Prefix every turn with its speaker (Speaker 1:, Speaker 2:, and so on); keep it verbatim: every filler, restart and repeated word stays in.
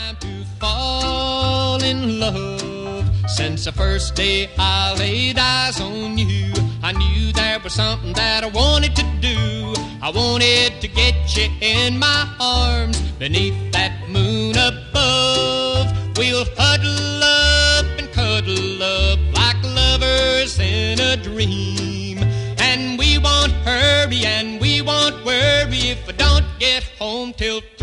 Speaker 1: time to fall in love. Since the first day I laid eyes on you, I knew there was something that I wanted to do. I wanted to get you in my arms beneath that moon above. We'll huddle up and cuddle up like lovers in a dream. And we won't hurry and we won't worry if I don't get home till